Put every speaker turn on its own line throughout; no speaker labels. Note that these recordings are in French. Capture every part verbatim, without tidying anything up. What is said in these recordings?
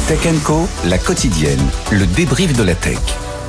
Tech and Co, la quotidienne, le débrief de la tech.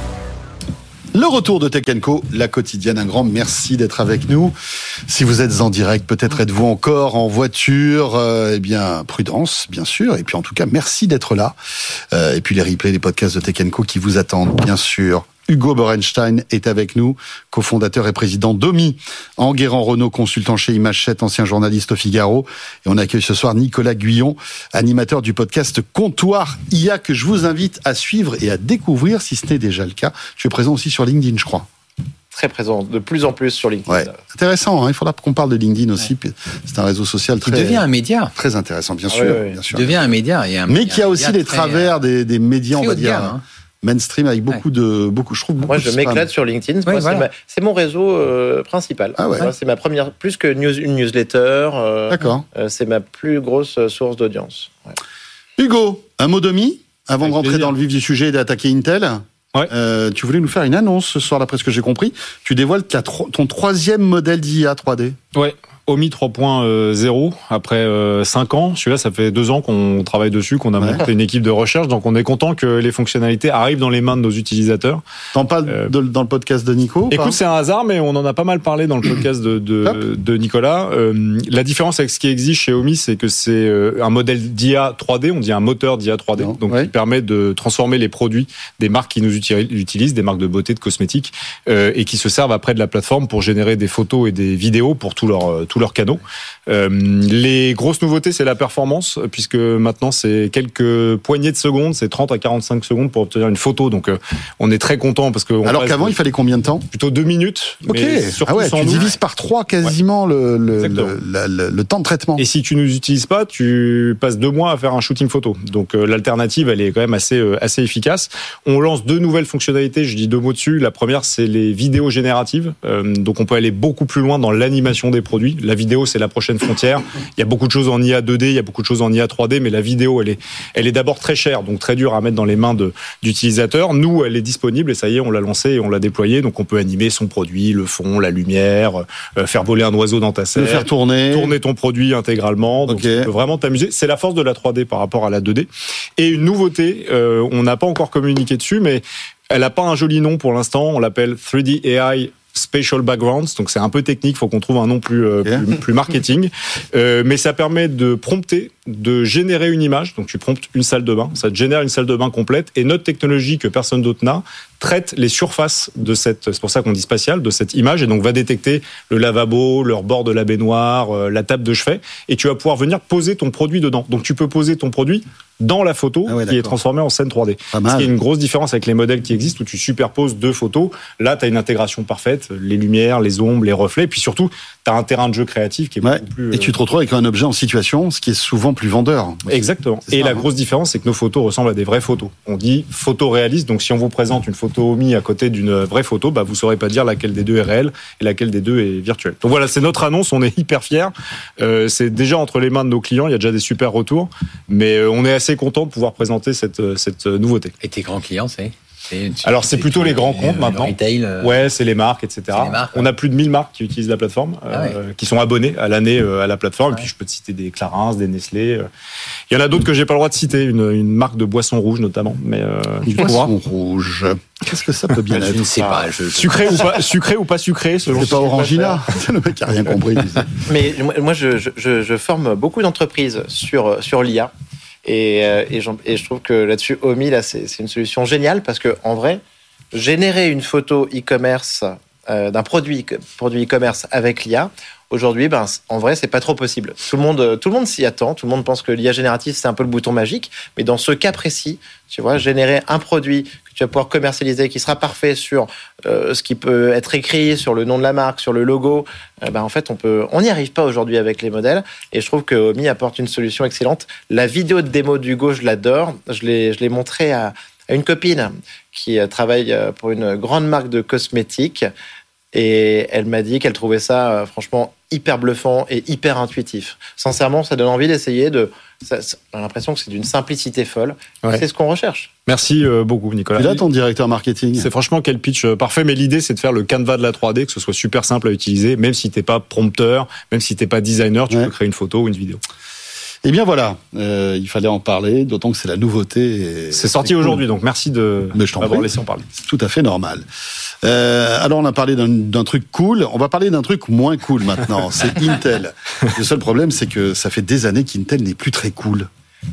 Le retour de Tech and Co, la quotidienne. Un grand merci d'être avec nous. Si vous êtes en direct, peut-être êtes-vous encore en voiture. Euh, eh bien, prudence, bien sûr. Et puis, en tout cas, merci d'être là. Euh, et puis, les replays, les podcasts de Tech and Co qui vous attendent, bien sûr. Hugo Borenstein est avec nous, cofondateur et président d'Omi, Enguerrand Renault, consultant chez Image sept, ancien journaliste au Figaro. Et on accueille ce soir Nicolas Guyon, animateur du podcast Comptoir I A, que je vous invite à suivre et à découvrir, si ce n'est déjà le cas. Tu es présent aussi sur LinkedIn, je crois.
Très présent, de plus en plus sur LinkedIn.
Ouais. Intéressant, hein, il faudra qu'on parle de LinkedIn aussi. Ouais. C'est un réseau social très...
Qui devient un média.
Très intéressant, bien sûr.
Ouais, ouais.
Bien sûr.
Il devient un média. Et un,
Mais qui a, a aussi les
très,
travers des, des médias, on va dire...
Gamme, hein.
mainstream avec beaucoup ouais. de beaucoup je trouve beaucoup
moi je
de
m'éclate sur LinkedIn.
Ouais,
moi,
voilà.
c'est, ma, c'est mon réseau euh, principal.
Ah ouais.
Moi, c'est ma première, plus que news, une newsletter. Euh,
D'accord.
Euh, c'est ma plus grosse source d'audience. Ouais.
Hugo, un mot d'Omi avant avec de rentrer plaisir. Dans le vif du sujet et d'attaquer Intel.
Ouais.
Euh, tu voulais nous faire une annonce ce soir, d'après ce que j'ai compris. Tu dévoiles ton troisième modèle d'I A trois D.
Ouais. Omi trois point zéro, après euh, cinq ans. Celui-là, ça fait deux ans qu'on travaille dessus, qu'on a ouais. monté une équipe de recherche. Donc, on est content que les fonctionnalités arrivent dans les mains de nos utilisateurs.
T'en parles euh, de, dans le podcast de Nico?
Écoute, c'est un hasard, mais on en a pas mal parlé dans le podcast de, de, de Nicolas. Euh, la différence avec ce qui existe chez Omi, c'est que c'est euh, un modèle d'I A trois D, on dit un moteur d'I A trois D, non, donc ouais. qui permet de transformer les produits des marques qui nous utilisent, des marques de beauté, de cosmétiques, euh, et qui se servent après de la plateforme pour générer des photos et des vidéos pour tous leurs tous leurs canaux. Euh, les grosses nouveautés, c'est la performance, puisque maintenant c'est quelques poignées de secondes, c'est trente à quarante-cinq secondes pour obtenir une photo. Donc euh, on est très content parce que on
alors qu'avant de... il fallait combien de temps?
Plutôt deux minutes.
Ok.
Mais
ah ouais, tu divises par trois quasiment ouais. le, le, le, le, le temps de traitement.
Et si tu ne nous utilises pas, tu passes deux mois à faire un shooting photo. Donc euh, l'alternative, elle est quand même assez euh, assez efficace. On lance deux nouvelles fonctionnalités. Je dis deux mots dessus. La première, c'est les vidéos génératives. Euh, donc on peut aller beaucoup plus loin dans l'animation des produits. La vidéo, c'est la prochaine frontière. Il y a beaucoup de choses en I A deux D, il y a beaucoup de choses en I A trois D, mais la vidéo, elle est, elle est d'abord très chère, donc très dure à mettre dans les mains de, d'utilisateurs. Nous, elle est disponible et ça y est, on l'a lancée et on l'a déployée. Donc, on peut animer son produit, le fond, la lumière, euh, faire voler un oiseau dans ta scène.
Le faire tourner.
Tourner ton produit intégralement. Donc, okay. tu peux vraiment t'amuser. C'est la force de la trois D par rapport à la deux D. Et une nouveauté, euh, on n'a pas encore communiqué dessus, mais elle n'a pas un joli nom pour l'instant. On l'appelle trois D A I Spatial Backgrounds, donc c'est un peu technique, il faut qu'on trouve un nom plus, euh, okay. plus, plus marketing, euh, mais ça permet de prompter, de générer une image, donc tu promptes une salle de bain, ça te génère une salle de bain complète, et notre technologie que personne d'autre n'a, traite les surfaces de cette, c'est pour ça qu'on dit spatial, de cette image, et donc va détecter le lavabo, le rebord de la baignoire, euh, la table de chevet, et tu vas pouvoir venir poser ton produit dedans. Donc tu peux poser ton produit dans la photo ah ouais, qui est transformée en scène trois D. Ce qui est une grosse différence avec les modèles qui existent où tu superposes deux photos. Là, tu as une intégration parfaite, les lumières, les ombres, les reflets, et puis surtout, tu as un terrain de jeu créatif qui est
ouais.
beaucoup plus...
Et tu te retrouves avec un objet en situation, ce qui est souvent plus vendeur.
Exactement. Et ça, la hein. grosse différence, c'est que nos photos ressemblent à des vraies photos. On dit photo réaliste, donc si on vous présente une photo Omi à côté d'une vraie photo, bah, vous ne saurez pas dire laquelle des deux est réelle et laquelle des deux est virtuelle. Donc voilà, c'est notre annonce, on est hyper fiers. Euh, c'est déjà entre les mains de nos clients, il y a déjà des super retours, mais on est assez content de pouvoir présenter cette, cette nouveauté.
Et tes grands clients, c'est
C'est, Alors, c'est, c'est plutôt les grands comptes maintenant.
Le retail, euh...
Ouais, c'est les marques, et cetera.
Les marques,
on a plus de mille marques qui utilisent la plateforme, ah ouais. euh, qui sont abonnées à l'année euh, à la plateforme. Ah et puis, je peux te citer des Clarins, des Nestlé. Euh. Il y en a d'autres que j'ai pas le droit de citer, une, une marque de boisson rouge notamment. Mais euh,
une boisson rouge. Qu'est-ce que ça peut bien être?
Je ne sais pas. Je...
Sucré ou pas, sucré ou pas sucré, selon.
C'est pas Orangina. C'est le mec qui a rien compris.
Mais moi, je, je, je forme beaucoup d'entreprises sur sur l'I A. Et, euh, et, et je trouve que là-dessus, Omi, là, c'est, c'est une solution géniale parce que en vrai, générer une photo e-commerce euh, d'un produit, produit e-commerce avec l'I A, aujourd'hui, ben, en vrai, c'est pas trop possible. Tout le monde, tout le monde s'y attend. Tout le monde pense que l'I A générative, c'est un peu le bouton magique. Mais dans ce cas précis, tu vois, générer un produit que tu vas pouvoir commercialiser, qui sera parfait sur euh, ce qui peut être écrit, sur le nom de la marque, sur le logo, euh, ben, en fait, on peut, on n'y arrive pas aujourd'hui avec les modèles. Et je trouve que Omi apporte une solution excellente. La vidéo de démo d'Hugo, je l'adore. Je l'ai, je l'ai montré à, à une copine qui travaille pour une grande marque de cosmétiques. Et elle m'a dit qu'elle trouvait ça, euh, franchement, hyper bluffant et hyper intuitif. Sincèrement, ça donne envie d'essayer de... Ça, ça, j'ai l'impression que c'est d'une simplicité folle. Ouais. C'est ce qu'on recherche.
Merci euh, beaucoup, Nicolas.
Et là, ton directeur marketing.
C'est franchement quel pitch euh, parfait. Mais l'idée, c'est de faire le Canva de la trois D, que ce soit super simple à utiliser, même si t'es pas prompteur, même si t'es pas designer, tu ouais. peux créer une photo ou une vidéo.
Eh bien voilà, euh, il fallait en parler, d'autant que c'est la nouveauté.
C'est sorti
cool.
aujourd'hui, donc merci de m'avoir laissé en parler.
C'est tout à fait normal. Euh, alors on a parlé d'un, d'un truc cool, on va parler d'un truc moins cool maintenant, c'est Intel. Le seul problème, c'est que ça fait des années qu'Intel n'est plus très cool.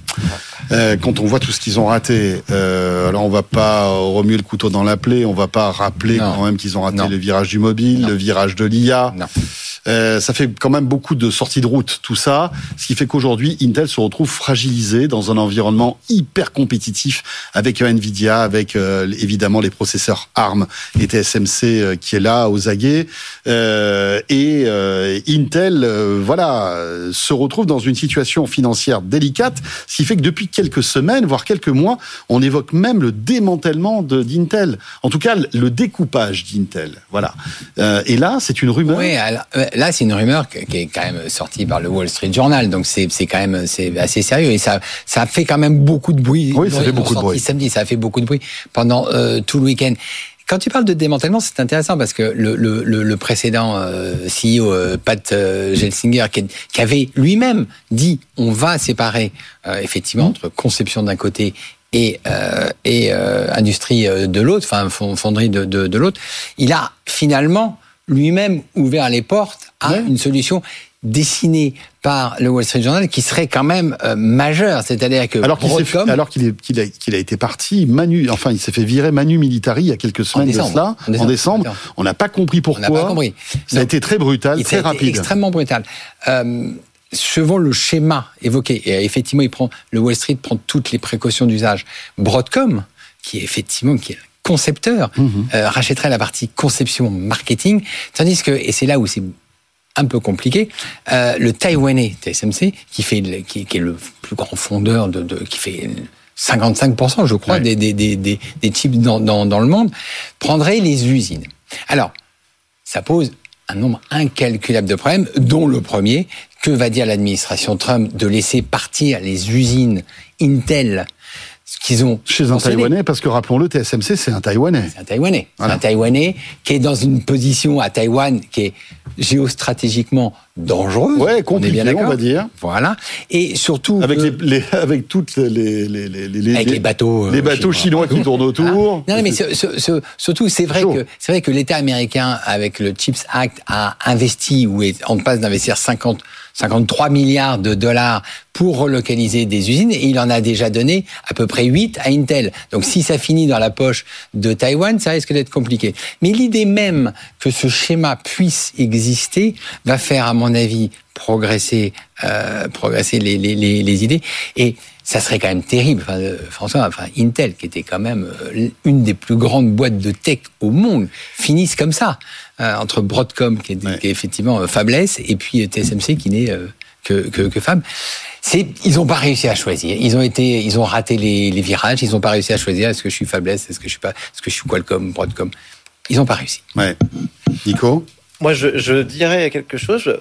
Euh, quand on voit tout ce qu'ils ont raté, euh, alors on va pas remuer le couteau dans la plaie, on va pas rappeler non. quand même qu'ils ont raté non. le virage du mobile, non. le virage de l'I A. Non. Euh, ça fait quand même beaucoup de sorties de route, tout ça, ce qui fait qu'aujourd'hui, Intel se retrouve fragilisé dans un environnement hyper compétitif avec Nvidia, avec euh, évidemment les processeurs ARM et T S M C euh, qui est là aux aguets, euh, et euh, Intel, euh, voilà, se retrouve dans une situation financière délicate, ce qui fait que depuis quelques semaines, voire quelques mois, on évoque même le démantèlement de, d'Intel, en tout cas le découpage d'Intel, voilà. Euh, et là, c'est une rumeur.
Oui, alors, là, c'est une rumeur qui est quand même sortie par le Wall Street Journal, donc c'est, c'est quand même c'est assez sérieux et ça, ça a fait quand même beaucoup de bruit.
Oui, ça fait beaucoup de bruit.
Samedi, ça a fait beaucoup de bruit pendant euh, tout le week-end. Quand tu parles de démantèlement, c'est intéressant parce que le, le, le, le précédent euh, C E O, euh, Pat euh, Gelsinger, qui, qui avait lui-même dit on va séparer euh, effectivement entre conception d'un côté et, euh, et euh, industrie de l'autre, enfin fonderie de, de, de l'autre, il a finalement lui-même ouvert les portes à ouais. une solution dessinée par le Wall Street Journal qui serait quand même euh, majeure, c'est-à-dire que
alors qu'il,
Broadcom,
fait, alors qu'il, est, qu'il, a, qu'il a été parti manu, enfin il s'est fait virer Manu Militari il y a quelques semaines
décembre,
de cela, en décembre, en décembre. On n'a pas compris pourquoi.
On n'a pas compris.
Ça Donc, a été très brutal, très rapide,
extrêmement brutal. Euh, Suivant le schéma évoqué, et effectivement, il prend le Wall Street prend toutes les précautions d'usage. Broadcom, qui est effectivement qui est concepteur, mmh. euh, rachèterait la partie conception marketing, tandis que, et c'est là où c'est un peu compliqué, euh, le Taïwanais T S M C, qui, fait, qui, qui est le plus grand fondeur, de, de, qui fait cinquante-cinq pour cent, je crois, ouais. des, des, des, des, des chips dans, dans, dans le monde, prendrait les usines. Alors, ça pose un nombre incalculable de problèmes, dont le premier, que va dire l'administration Trump de laisser partir les usines Intel qu'ils ont
chez un Taïwanais, parce que rappelons-le, T S M C, c'est un Taïwanais.
C'est un Taïwanais.
Voilà.
C'est un Taïwanais qui est dans une position à Taïwan qui est géostratégiquement dangereuse.
Ouais, compliqué, on, on va dire.
Voilà. Et surtout
avec
que...
les, les avec toutes les les les les,
avec les bateaux
les bateaux chinois, chinois qui tournent autour.
Voilà. Non, mais ce, ce, ce, surtout c'est vrai que c'est vrai que l'État américain avec le CHIPS Act a investi ou est en passe d'investir cinquante cinquante-trois milliards de dollars pour relocaliser des usines et il en a déjà donné à peu près huit à Intel. Donc si ça finit dans la poche de Taïwan, ça risque d'être compliqué. Mais l'idée même que ce schéma puisse exister va faire, à mon avis, progresser, euh, progresser les, les, les, les idées. Et ça serait quand même terrible, enfin, euh, François, enfin, Intel, qui était quand même euh, une des plus grandes boîtes de tech au monde, finisse comme ça, euh, entre Broadcom, qui est, ouais. qui est effectivement euh, fabless, et puis T S M C, qui n'est euh, que, que, que fab. C'est, ils n'ont pas réussi à choisir. Ils ont été, ils ont raté les, les virages. Ils n'ont pas réussi à choisir. Est-ce que je suis fabless? Est-ce que je suis pas? Est-ce que je suis Qualcomm, Broadcom? Ils n'ont pas réussi.
Ouais. Nico?
Moi, je, je dirais quelque chose. Je...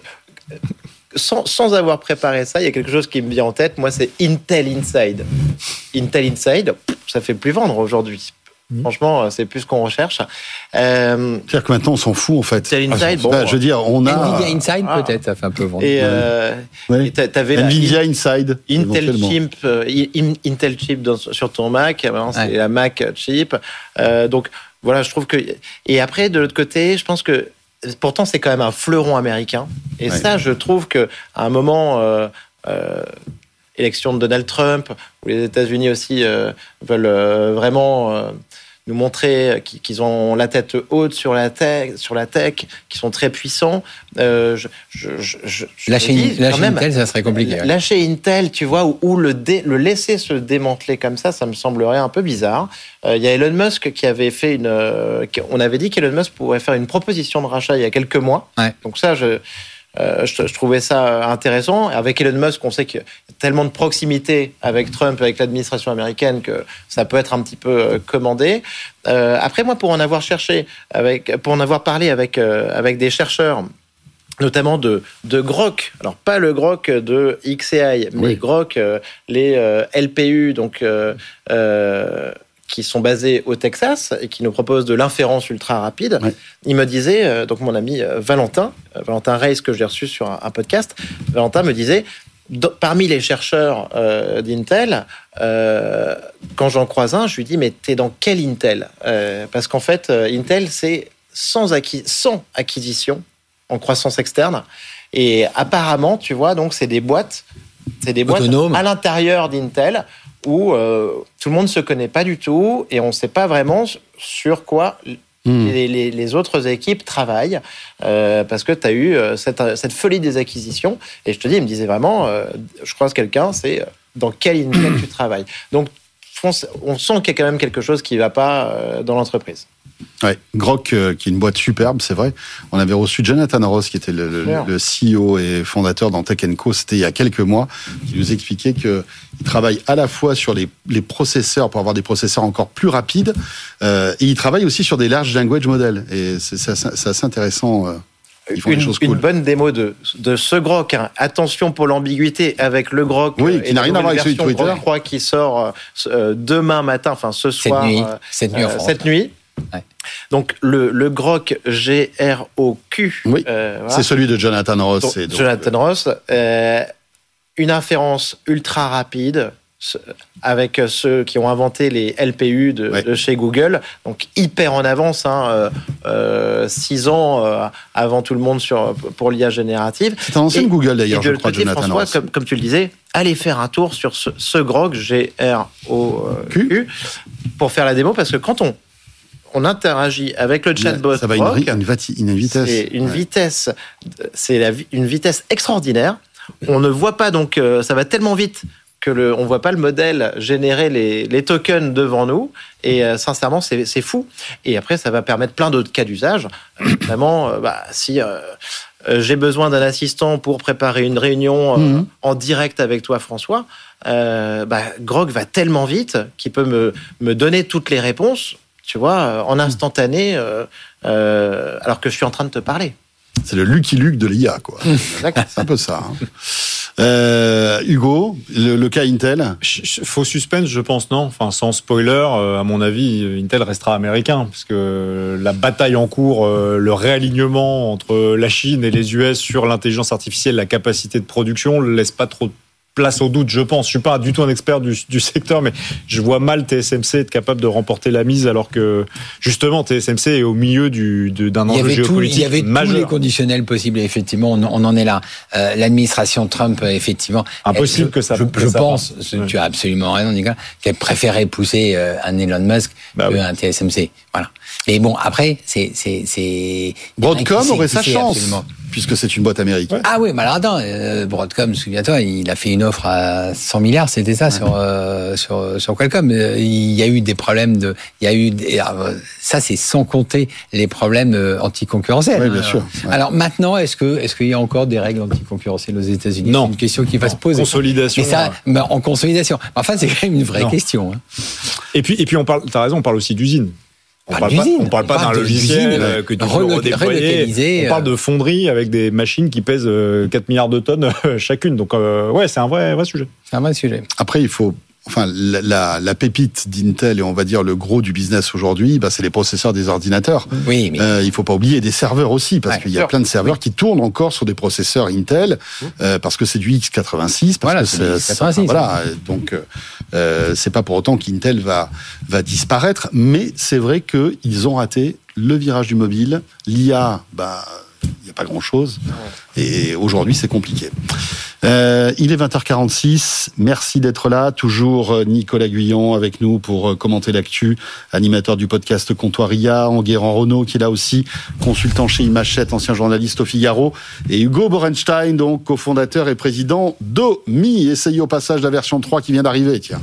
Sans, sans avoir préparé ça, il y a quelque chose qui me vient en tête. Moi, c'est Intel Inside. Intel Inside, ça fait plus vendre aujourd'hui. Mmh. Franchement, c'est plus ce qu'on recherche. Euh...
C'est-à-dire que maintenant, on s'en fout, en fait.
Intel Inside, bon.
Bah, je veux dire, on a...
Nvidia Inside, ah. peut-être, ça fait un peu vendre.
Et, euh...
ouais.
et t'avais
Nvidia
la...
Inside.
Intel Chip, euh, Intel Chip dans, sur ton Mac. Maintenant, c'est ouais. la Mac Chip. Euh, donc, voilà, je trouve que... Et après, de l'autre côté, je pense que pourtant, c'est quand même un fleuron américain. Et ouais. ça, je trouve qu'à un moment, euh, euh, élection de Donald Trump, où les États-Unis aussi euh, veulent euh, vraiment euh, nous montrer qu'ils ont la tête haute sur la tech, sur la tech, qu'ils sont très puissants. Euh, je, je, je, je
lâcher
dis,
lâcher
même,
Intel, ça serait compliqué. Ouais.
Lâcher Intel, tu vois, ou, ou le, dé, le laisser se démanteler comme ça, ça me semblerait un peu bizarre. Il euh, y a Elon Musk qui avait fait une... Euh, on avait dit qu'Elon Musk pourrait faire une proposition de rachat il y a quelques mois.
Ouais.
Donc ça, je... Euh, je, je trouvais ça intéressant. Avec Elon Musk, on sait qu'il y a tellement de proximité avec Trump, avec l'administration américaine, que ça peut être un petit peu commandé. Euh, après, moi, pour en avoir cherché, avec, pour en avoir parlé avec, euh, avec des chercheurs, notamment de, de Groq, alors pas le Groq de X A I, mais oui. Groq, euh, les euh, L P U, donc... Euh, euh, qui sont basés au Texas et qui nous proposent de l'inférence ultra rapide. Ouais. Il me disait, euh, donc mon ami euh, Valentin, euh, Valentin Reis, que j'ai reçu sur un, un podcast, Valentin me disait, parmi les chercheurs euh, d'Intel, euh, quand j'en croise un, je lui dis mais t'es dans quel Intel euh, Parce qu'en fait, euh, Intel c'est sans, acquis- sans acquisition en croissance externe. Et apparemment, tu vois, donc c'est des boîtes, c'est des boîtes
autonomes à
l'intérieur d'Intel où euh, tout le monde se connaît pas du tout et on sait pas vraiment sur quoi. Mmh. Les, les, les autres équipes travaillent euh, parce que tu as eu euh, cette, cette folie des acquisitions. Et je te dis, il me disait vraiment, euh, je croise quelqu'un, c'est euh, dans quel Intel tu travailles. Donc, on, on sent qu'il y a quand même quelque chose qui ne va pas euh, dans l'entreprise.
Ouais, Grok, euh, qui est une boîte superbe, c'est vrai. On avait reçu Jonathan Ross, qui était le, le, le C E O et fondateur dans Tech and Co. C'était il y a quelques mois, qui nous expliquait qu'il travaille à la fois sur les, les processeurs pour avoir des processeurs encore plus rapides, euh, et il travaille aussi sur des large language models. Et c'est, c'est, c'est assez intéressant. Euh, ils font
une,
des choses cool.
Une bonne démo de, de ce Grok. Hein. Attention pour l'ambiguïté avec le Grok.
Oui, qui n'a rien à voir avec celui de Twitter.
Grok trois qui sort euh, demain matin, enfin ce soir.
Cette nuit.
Euh,
cette nuit.
Euh, cette nuit. Ouais. Donc le, le Grok G R O Q,
oui, euh, voilà. C'est celui de Jonathan Ross.
Donc,
et donc,
Jonathan Ross, euh, une inférence ultra rapide avec ceux qui ont inventé les L P U de, ouais. de chez Google, donc hyper en avance, hein, euh, euh, six ans euh, avant tout le monde sur, pour l'I A générative.
C'est un ancien de Google d'ailleurs, je crois,
côté,
Jonathan
François,
Ross.
Comme, comme tu le disais, allez faire un tour sur ce, ce Grok G R O Q pour faire la démo, parce que quand on on interagit avec le chatbot.
Ça va Grok, une, une, vati, une vitesse.
C'est une
ouais.
vitesse, c'est la, une vitesse extraordinaire. On ne voit pas, donc euh, ça va tellement vite que le, on voit pas le modèle générer les, les tokens devant nous. Et euh, sincèrement, c'est, c'est fou. Et après, ça va permettre plein d'autres cas d'usage. Euh, notamment, euh, bah, si euh, euh, j'ai besoin d'un assistant pour préparer une réunion euh, mmh. en direct avec toi, François, euh, bah, Grok va tellement vite qu'il peut me, me donner toutes les réponses. Tu vois, en instantané, euh, euh, alors que je suis en train de te parler.
C'est le Lucky Luke de l'I A, quoi. C'est un peu ça. Hein. Euh, Hugo, le, le cas Intel.
Faux suspense, je pense, non. Enfin, sans spoiler, euh, à mon avis, Intel restera américain, parce que la bataille en cours, euh, le réalignement entre la Chine et les U S sur l'intelligence artificielle, la capacité de production, ne laisse pas trop de place au doute, je pense. Je suis pas du tout un expert du, du secteur, mais je vois mal T S M C être capable de remporter la mise, alors que justement T S M C est au milieu du, de, d'un enjeu géopolitique
tout, il y avait
majeur.
Tous les conditionnels possibles, et effectivement, on, on en est là. Euh, l'administration Trump, effectivement,
impossible
elle,
que ça.
Je,
que
je
ça
pense,
passe.
tu as absolument raison, Nicolas, qu'elle préférait pousser euh, un Elon Musk bah que oui. un T S M C. Voilà. Mais bon, après, c'est c'est c'est.
Broadcom aurait sa chance.
Absolument.
Puisque c'est une boîte américaine.
Ah oui, mais alors attends, euh, Broadcom, souviens-toi, il a fait une offre à cent milliards, c'était ça, ouais. sur, euh, sur, sur Qualcomm. Il y a eu des problèmes de, il y a eu, des, ça c'est sans compter les problèmes anticoncurrentiels.
Oui, bien sûr.
Ouais. Alors maintenant, est-ce que, est-ce qu'il y a encore des règles anticoncurrentielles aux États-Unis?
Non.
C'est une question qui va
non.
se poser.
Consolidation.
Mais ça, mais en consolidation. Enfin, c'est quand même une vraie non. question. Hein.
Et puis, et puis on parle, t'as raison, on parle aussi d'usine. On
ne
parle,
parle,
parle pas d'un logiciel euh, que tu peux redéployer. On parle de fonderies avec des machines qui pèsent quatre milliards de tonnes chacune. Donc, euh, ouais, c'est un vrai, vrai sujet.
C'est un vrai sujet.
Après, il faut... Enfin, la, la, la pépite d'Intel et on va dire le gros du business aujourd'hui, bah, c'est les processeurs des ordinateurs.
Oui, mais
euh, il faut pas oublier des serveurs aussi, parce ouais, qu'il y a sûr. plein de serveurs oui. qui tournent encore sur des processeurs Intel, euh, parce que c'est du x quatre-vingt-six, parce
voilà,
que
c'est,
c'est,
x quatre-vingt-six,
c'est voilà. Donc, euh, c'est pas pour autant qu'Intel va va disparaître, mais c'est vrai que ils ont raté le virage du mobile, l'I A, bah. Il n'y a pas grand-chose. Et aujourd'hui, c'est compliqué. Euh, il est vingt heures quarante-six. Merci d'être là. Toujours Nicolas Guyon avec nous pour commenter l'actu. Animateur du podcast Comptoir I A. Enguerrand Renaud qui est là aussi. Consultant chez Imachette, ancien journaliste au Figaro. Et Hugo Borenstein, donc cofondateur et président d'Omi. Essayez au passage la version trois qui vient d'arriver. Tiens.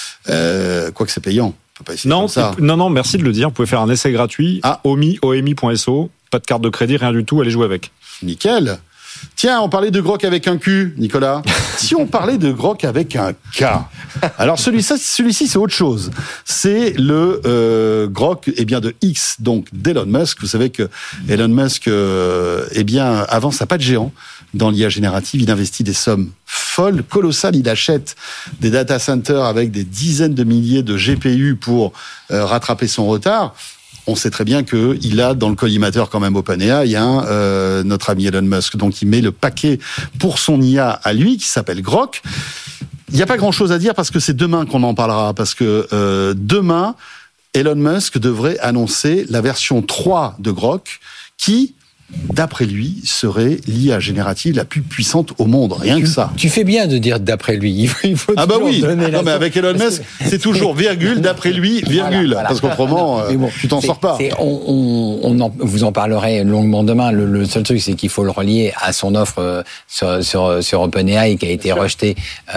Euh, quoique c'est payant. On peut pas essayer
non,
comme ça.
non, non, merci de le dire. Vous pouvez faire un essai gratuit. Ah. Omi, O M I point S O. Pas de carte de crédit, rien du tout, allez jouer avec.
Nickel. Tiens, on parlait de Grok avec un Q, Nicolas. Si on parlait de Grok avec un K, alors celui-ci, celui-ci c'est autre chose. C'est le euh, Grok, eh bien de X, donc d'Elon Musk. Vous savez que Elon Musk, euh, eh bien, avance à pas de géant dans l'I A générative. Il investit des sommes folles, colossales. Il achète des data centers avec des dizaines de milliers de G P U pour euh, rattraper son retard. on sait très bien qu'il a dans le collimateur quand même OpenAI hein, euh, notre ami Elon Musk. Donc il met le paquet pour son I A à lui, qui s'appelle Grok. Il n'y a pas grand-chose à dire parce que c'est demain qu'on en parlera. Parce que euh, demain, Elon Musk devrait annoncer la version trois de Grok qui, d'après lui, serait l'I A générative la plus puissante au monde. Rien
tu,
que ça.
Tu fais bien de dire d'après lui. Il faut, il faut
ah bah oui.
donner
non mais avec Elon Musk, c'est toujours virgule d'après lui virgule. Voilà, voilà. Parce qu'autrement, euh, bon, tu t'en sors pas.
C'est, on, on, on en, vous en parlerez longuement demain. Le, le seul truc, c'est qu'il faut le relier à son offre euh, sur, sur, sur OpenAI qui a été rejetée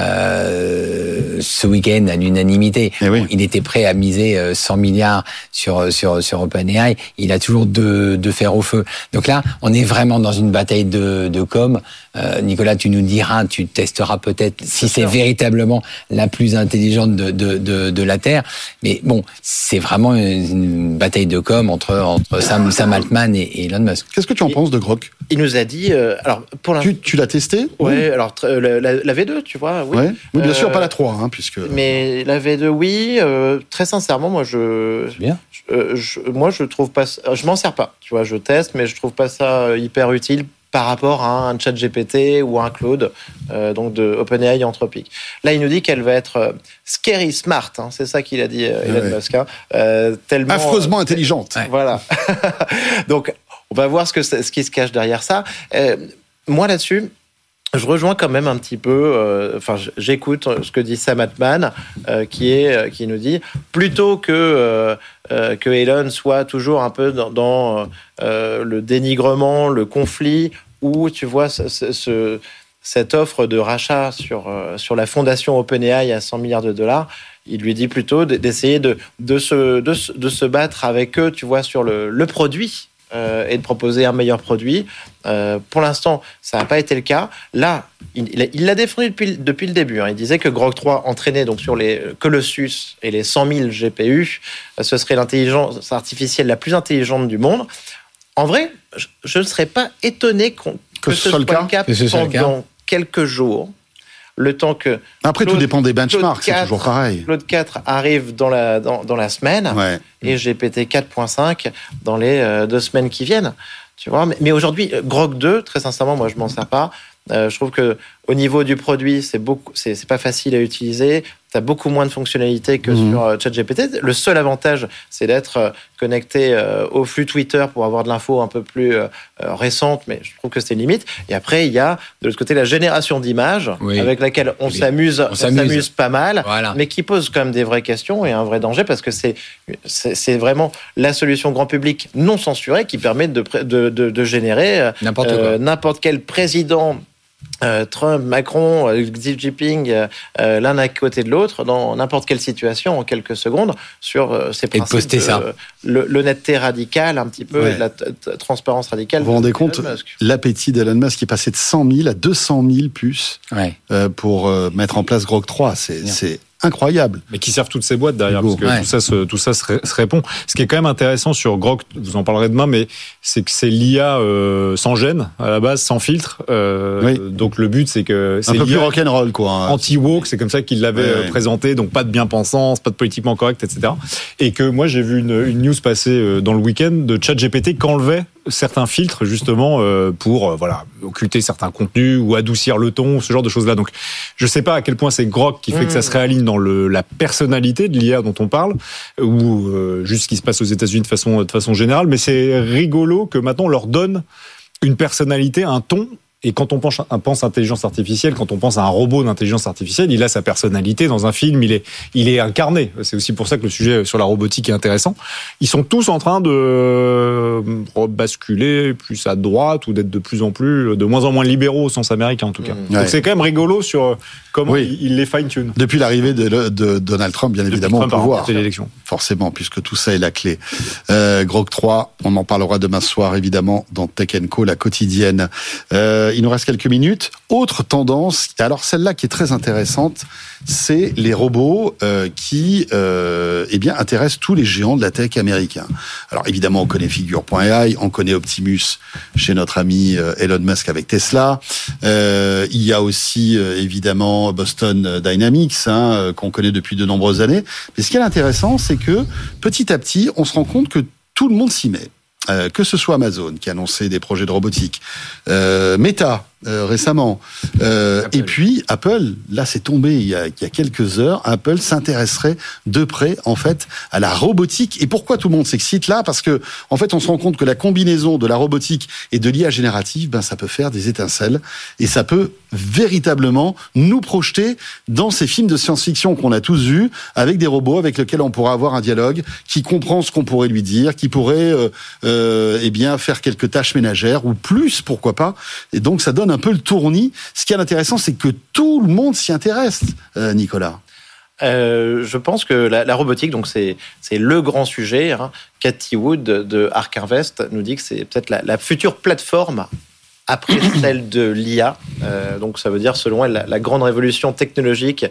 euh, ce week-end à l'unanimité.
Oui.
Bon, il était prêt à miser euh, cent milliards sur sur sur OpenAI. Il a toujours de de fer au feu. Donc là, on est vraiment dans une bataille de, de com. Euh, Nicolas, tu nous diras, tu testeras peut-être si c'est, c'est véritablement la plus intelligente de, de, de, de la Terre. Mais bon, c'est vraiment une, une bataille de com entre, entre Sam, Sam Altman et, et Elon Musk.
Qu'est-ce que tu en
il,
penses de Grok ?
Il nous a dit... Euh, alors pour
tu, tu l'as testé ?
Oui, ouais, alors la, la V deux, tu vois. Oui,
ouais. oui bien euh, sûr, pas la trois. Hein, puisque...
Mais la V deux, oui. Euh, très sincèrement, moi, je...
C'est bien.
Je, je, moi, je trouve pas... Je m'en sers pas. Tu vois, je teste, mais je trouve pas ça hyper utile par rapport à un chat G P T ou un Claude, euh, donc de OpenAI Anthropic. Là, il nous dit qu'elle va être euh, scary smart, hein, c'est ça qu'il a dit euh, Elon ouais. Musk, hein, euh, tellement
affreusement euh, intelligente.
Ouais. Voilà. Donc, on va voir ce que ce qui se cache derrière ça. Euh, moi là-dessus, je rejoins quand même un petit peu. Euh, enfin, j'écoute ce que dit Sam Altman, euh, qui est euh, qui nous dit plutôt que euh, euh, que Elon soit toujours un peu dans, dans euh, le dénigrement, le conflit, où tu vois ce, ce, cette offre de rachat sur euh, sur la fondation OpenAI à cent milliards de dollars. Il lui dit plutôt d'essayer de de se de, de se battre avec eux, tu vois, sur le le produit. Euh, et de proposer un meilleur produit. Euh, pour l'instant, ça n'a pas été le cas. Là, il, il l'a défendu depuis, depuis le début. Hein. Il disait que Grok trois entraînait donc sur les Colossus et les cent mille G P U, ce serait l'intelligence artificielle la plus intelligente du monde. En vrai, je, je ne serais pas étonné qu'on, que, que ce soit le cas, le cas pendant quelques jours. Le temps que
après
Claude,
tout dépend des benchmarks,
quatre,
c'est toujours pareil.
Claude quatre arrive dans la dans, dans la semaine
ouais.
et G P T quatre point cinq dans les euh, deux semaines qui viennent. Tu vois, mais, mais aujourd'hui Grok deux, très sincèrement, moi je m'en sers pas. Euh, je trouve que au niveau du produit, c'est beaucoup, c'est, c'est pas facile à utiliser. T'as beaucoup moins de fonctionnalités que mmh. sur euh, ChatGPT. Le seul avantage, c'est d'être euh, connecté euh, au flux Twitter pour avoir de l'info un peu plus euh, récente, mais je trouve que c'est limite. Et après, il y a de l'autre côté la génération d'images oui. avec laquelle on oui. s'amuse, on, on s'amuse. s'amuse pas mal, voilà. mais qui pose quand même des vraies questions et un vrai danger parce que c'est c'est, c'est vraiment la solution grand public non censurée qui permet de de de, de générer
n'importe,
euh, n'importe quel président. Euh, Trump, Macron, euh, Xi Jinping, euh, l'un à côté de l'autre, dans n'importe quelle situation, en quelques secondes, sur euh, ces principes de euh, le, l'honnêteté radicale, un petit peu, ouais. et de la t- t- transparence radicale.
Vous vous rendez compte, l'appétit d'Elon Musk qui est passé de cent mille à deux cent mille puces ouais. euh, pour euh, mettre en place Grok trois. C'est, c'est incroyable.
Mais qui servent toutes ces boîtes derrière, parce que ouais. tout ça, se, tout ça se, ré, se répond. Ce qui est quand même intéressant sur Grok, vous en parlerez demain, mais c'est que c'est l'I A euh, sans gêne, à la base, sans filtre. Euh, oui. Donc le but, c'est que c'est
un peu
l'I A
plus rock'n'roll, quoi. Hein.
Anti-woke, c'est comme ça qu'il l'avait ouais, ouais. présenté, donc pas de bien-pensance, pas de politiquement correct, et cetera. Et que moi, j'ai vu une, une news passer dans le week-end de ChatGPT qu'enlevait certains filtres justement euh, pour euh, voilà occulter certains contenus ou adoucir le ton, ce genre de choses là. Donc je sais pas à quel point c'est Grok qui fait mmh. que ça se réaligne dans le la personnalité de l'I A dont on parle ou euh, juste ce qui se passe aux États-Unis de façon de façon générale, mais c'est rigolo que maintenant on leur donne une personnalité, un ton. Et quand on pense, on pense intelligence artificielle, quand on pense à un robot d'intelligence artificielle, il a sa personnalité dans un film, il est, il est incarné. C'est aussi pour ça que le sujet sur la robotique est intéressant. Ils sont tous en train de basculer plus à droite ou d'être de plus en plus, de moins en moins libéraux au sens américain en tout cas. Mmh. Donc ouais. c'est quand même rigolo sur comment oui. il les fine-tune.
Depuis l'arrivée de, de Donald Trump, bien Depuis évidemment, Trump, on peut voir.
L'élection.
Forcément, puisque tout ça est la clé. Euh, Grok trois, on en parlera demain soir évidemment dans Tech and Co, la quotidienne. Euh, Il nous reste quelques minutes. Autre tendance, alors celle-là qui est très intéressante, c'est les robots euh, qui euh, eh bien, intéressent tous les géants de la tech américains. Alors évidemment, on connaît Figure point A I, on connaît Optimus chez notre ami euh, Elon Musk avec Tesla. Euh, il y a aussi euh, évidemment Boston Dynamics, hein, euh, qu'on connaît depuis de nombreuses années. Mais ce qui est intéressant, c'est que petit à petit, on se rend compte que tout le monde s'y met. Euh, que ce soit Amazon qui a annoncé des projets de robotique, euh, Meta euh, récemment, euh, et puis Apple, là c'est tombé il y, a, il y a quelques heures, Apple s'intéresserait de près en fait à la robotique. Et pourquoi tout le monde s'excite là ? Parce que en fait on se rend compte que la combinaison de la robotique et de l'I A générative, ben ça peut faire des étincelles et ça peut véritablement nous projeter dans ces films de science-fiction qu'on a tous vus avec des robots avec lesquels on pourra avoir un dialogue, qui comprend ce qu'on pourrait lui dire, qui pourrait euh, euh, eh bien faire quelques tâches ménagères ou plus, pourquoi pas. Et donc ça donne un peu le tournis. Ce qui est intéressant, c'est que tout le monde s'y intéresse, euh, Nicolas.
Euh, je pense que la, la robotique, donc c'est c'est le grand sujet. Hein. Cathy Wood de Arc Invest nous dit que c'est peut-être la, la future plateforme après celle de l'I A. Euh, donc ça veut dire, selon elle, la, la grande révolution technologique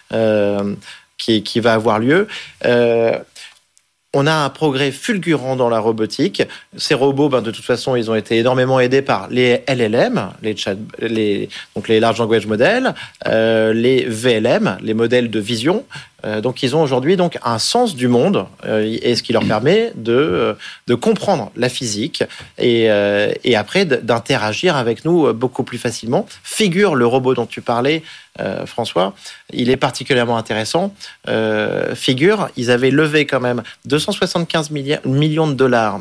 euh, qui qui va avoir lieu. Euh, On a un progrès fulgurant dans la robotique. Ces robots, ben, de toute façon, ils ont été énormément aidés par les L L M, les, chat, les, donc les Large Language Models, euh, les V L M, les modèles de vision. Euh, donc, ils ont aujourd'hui donc un sens du monde, euh, et ce qui leur permet de, de comprendre la physique et, euh, et après d'interagir avec nous beaucoup plus facilement. Figure, le robot dont tu parlais, euh, François, il est particulièrement intéressant. Euh, Figure, ils avaient levé quand même deux cent soixante-quinze millions de dollars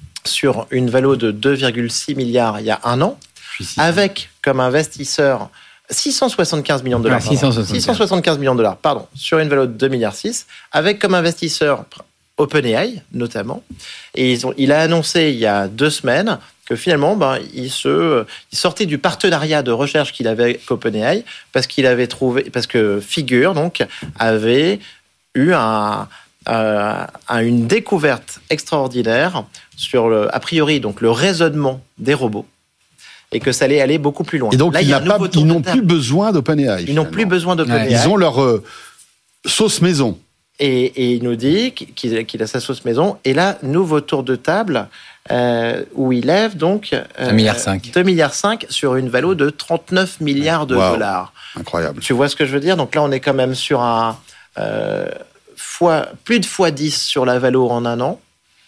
sur une valo de deux virgule six milliards il y a un an, avec comme investisseur six cent soixante-quinze millions de dollars.
Ah, six cent soixante-quinze.
six cent soixante-quinze millions de dollars, pardon, sur une valo de deux virgule six milliards, avec comme investisseur OpenAI notamment. Et ils ont, il a annoncé il y a deux semaines que finalement, ben, il se, il sortait du partenariat de recherche qu'il avait avec OpenAI parce qu'il avait trouvé, parce que Figure donc avait eu un Euh, à une découverte extraordinaire sur le, a priori donc le raisonnement des robots, et que ça allait aller beaucoup plus loin.
Et donc
là,
il
il
a pas, ils n'ont plus besoin d'OpenAI.
Ils n'ont plus besoin d'OpenAI.
Ils ont leur euh, sauce maison.
Et, et il nous dit qu'il, qu'il a sa sauce maison. Et là, nouveau tour de table euh, où il lève donc euh,
un virgule cinq milliard.
deux virgule cinq milliards sur une valo de trente-neuf milliards de
wow.
dollars.
Incroyable.
Tu vois ce que je veux dire ? Donc là, on est quand même sur un euh, fois, plus de fois dix sur la valo en un an.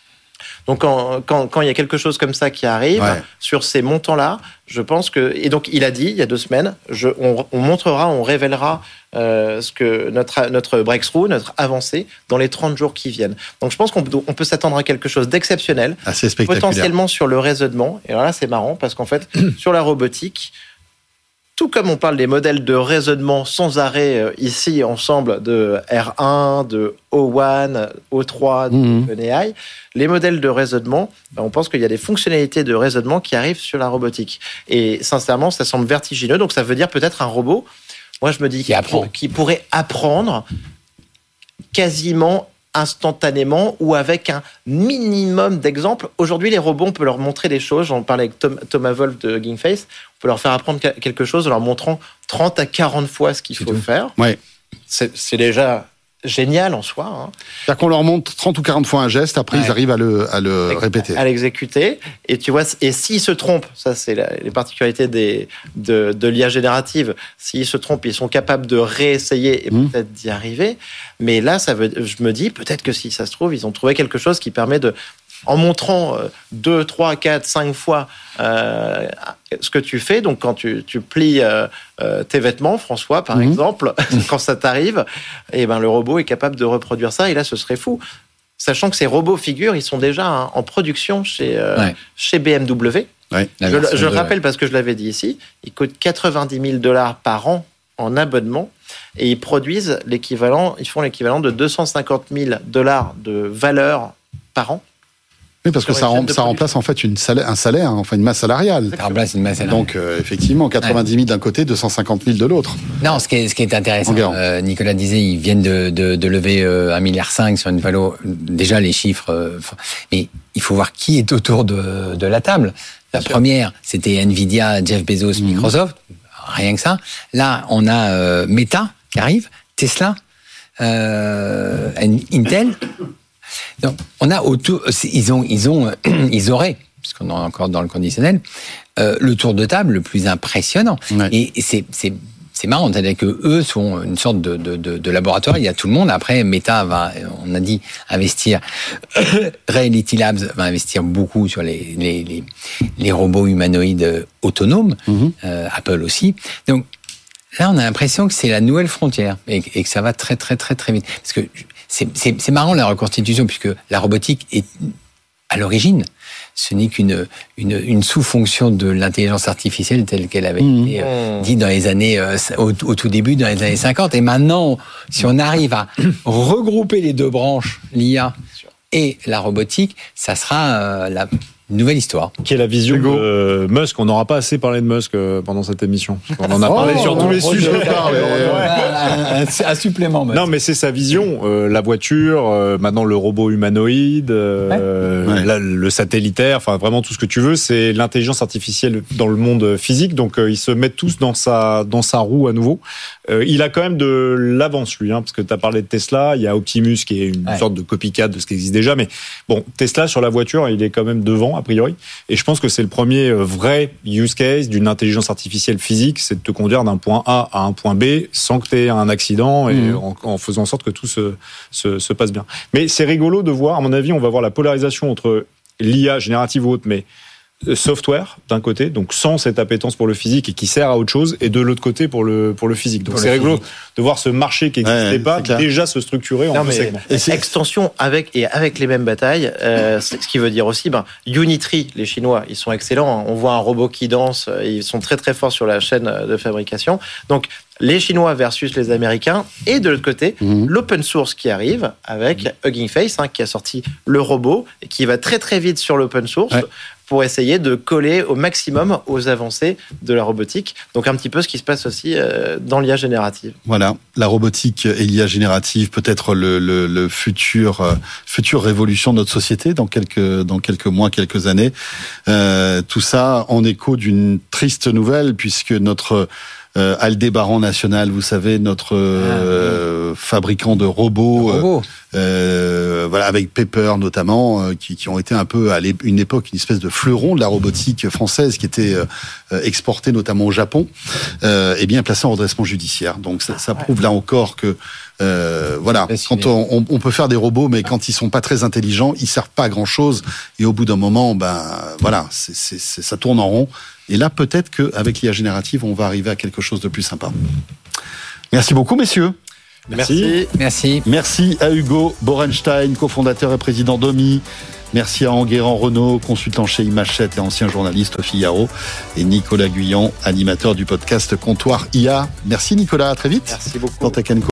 Donc quand, quand, quand il y a quelque chose comme ça qui arrive, ouais. sur ces montants-là, je pense que... Et donc il a dit, il y a deux semaines, je, on, on montrera, on révélera euh, ce que notre, notre breakthrough, notre avancée, dans les trente jours qui viennent. Donc je pense qu'on peut, on peut s'attendre à quelque chose d'exceptionnel,
assez spectaculaire,
potentiellement sur le raisonnement. Et alors là, c'est marrant, parce qu'en fait, sur la robotique, tout comme on parle des modèles de raisonnement sans arrêt euh, ici, ensemble, de R un, de O un, O trois, de mmh. OpenAI, les modèles de raisonnement, ben, on pense qu'il y a des fonctionnalités de raisonnement qui arrivent sur la robotique. Et sincèrement, ça semble vertigineux. Donc ça veut dire peut-être un robot, moi je me dis, qui, pour, qui pourrait apprendre quasiment instantanément ou avec un minimum d'exemples. Aujourd'hui, les robots, on peut leur montrer des choses. J'en parlais avec Tom, Thomas Wolf de GameFace. On peut leur faire apprendre quelque chose en leur montrant trente à quarante fois ce qu'il c'est faut tout. faire.
Ouais.
C'est, c'est déjà génial en soi. Hein.
C'est-à-dire qu'on leur montre trente ou quarante fois un geste, après ouais. ils arrivent à le, à le à, répéter.
À l'exécuter. Et tu vois, et s'ils se trompent, ça c'est la, les particularités des, de, de l'I A générative, s'ils se trompent, ils sont capables de réessayer et mmh. peut-être d'y arriver. Mais là, ça veut, je me dis, peut-être que si ça se trouve, ils ont trouvé quelque chose qui permet de, en montrant deux, trois, quatre, cinq fois euh, ce que tu fais, donc quand tu, tu plies euh, tes vêtements, François, par mmh. exemple, quand ça t'arrive, et ben le robot est capable de reproduire ça, et là, ce serait fou. Sachant que ces robots figures, ils sont déjà hein, en production chez, euh, ouais. chez B M W.
Ouais,
je je le rappelle parce que je l'avais dit ici, ils coûtent quatre-vingt-dix mille dollars par an en abonnement, et ils produisent l'équivalent, ils font l'équivalent de deux cent cinquante mille dollars de valeur par an.
Oui, parce que ça, rem, ça remplace en fait une salaire, un salaire, enfin une masse salariale.
Ça remplace une masse salariale.
Donc euh, effectivement, quatre-vingt-dix mille d'un côté, deux cent cinquante mille de l'autre.
Non, ce qui est, ce qui est intéressant, euh, Nicolas disait, ils viennent de, de, de lever euh, un virgule cinq milliard sur une valo. Déjà les chiffres, euh, mais il faut voir qui est autour de, de la table. La Bien première, sûr. c'était Nvidia, Jeff Bezos, mmh. Microsoft, rien que ça. Là, on a euh, Meta qui arrive, Tesla, euh, Intel. Donc, on a autour, ils ont, ils ont, ils auraient, puisqu'on est encore dans le conditionnel, euh, le tour de table le plus impressionnant. Ouais. Et c'est, c'est, c'est c'est marrant, c'est-à-dire que eux sont une sorte de, de, de, de laboratoire. Il y a tout le monde. Après, Meta va, on a dit, investir. Reality Labs va investir beaucoup sur les les les, les robots humanoïdes autonomes. Mm-hmm. Euh, Apple aussi. Donc là, on a l'impression que c'est la nouvelle frontière et, et que ça va très très très très vite. Parce que c'est, c'est, c'est marrant la reconstitution puisque la robotique est à l'origine, ce n'est qu'une une, une sous-fonction de l'intelligence artificielle telle qu'elle avait mmh. été euh, dite dans les années euh, au, au tout début, dans les années cinquante. Et maintenant, si on arrive à regrouper les deux branches, l'I A et la robotique, ça sera euh, la nouvelle histoire.
Qui est la vision de euh, Musk. On n'aura pas assez parlé de Musk euh, pendant cette émission. On en a parlé
oh,
sur tous les sujets.
Un, un, un supplément. Musk.
Non, mais c'est sa vision. Euh, la voiture, euh, maintenant le robot humanoïde, euh, ouais. la, le satellitaire, enfin vraiment tout ce que tu veux. C'est l'intelligence artificielle dans le monde physique. Donc euh, ils se mettent tous dans sa dans sa roue à nouveau. Euh, il a quand même de l'avance lui, hein, parce que tu as parlé de Tesla. Il y a Optimus qui est une ouais. sorte de copycat de ce qui existe déjà. Mais bon, Tesla sur la voiture, il est quand même devant a priori. Et je pense que c'est le premier vrai use case d'une intelligence artificielle physique, c'est de te conduire d'un point A à un point B sans que tu aies un accident et mmh. en, en faisant en sorte que tout se, se, se passe bien. Mais c'est rigolo de voir, à mon avis, on va voir la polarisation entre l'I A générative ou autre, mais software d'un côté, donc sans cette appétence pour le physique et qui sert à autre chose, et de l'autre côté pour le pour le physique. Donc pour c'est rigolo physique. De voir ce marché qui n'existait ouais, pas déjà se structurer non, en deux segments.
Et c'est extension avec et avec les mêmes batailles. Euh, c'est ce qui veut dire aussi, ben Unitree, les Chinois, ils sont excellents. On voit un robot qui danse, ils sont très très forts sur la chaîne de fabrication. Donc les Chinois versus les Américains, et de l'autre côté, mmh. l'open source qui arrive avec Hugging Face, hein, qui a sorti le robot et qui va très très vite sur l'open source. Ouais. Pour essayer de coller au maximum aux avancées de la robotique. Donc un petit peu ce qui se passe aussi dans l'I A générative.
Voilà, la robotique et l'I A générative, peut-être le, le, le futur, euh, future révolution de notre société dans quelques, dans quelques mois, quelques années. Euh, tout ça en écho d'une triste nouvelle, puisque notre Euh, Aldébaran National, vous savez, notre euh, ah, oui. fabricant de robots,
robot.
euh, voilà, avec Pepper notamment, euh, qui, qui ont été un peu à une époque une espèce de fleuron de la robotique française, qui était euh, exportée notamment au Japon, euh, et bien placé en redressement judiciaire. Donc ça, ça prouve là encore que euh, voilà, quand on, on, on peut faire des robots, mais quand ils sont pas très intelligents, ils servent pas à grand chose, et au bout d'un moment, ben voilà, c'est, c'est, c'est, ça tourne en rond. Et là, peut-être qu'avec l'I A générative, on va arriver à quelque chose de plus sympa. Merci beaucoup, messieurs.
Merci.
Merci.
Merci à Hugo Borenstein, cofondateur et président d'Omi. Merci à Enguerrand Renault, consultant chez Imachette et ancien journaliste au Figaro. Et Nicolas Guyon, animateur du podcast Comptoir I A. Merci Nicolas, à très vite.
Merci beaucoup.
Dans Tech and Co.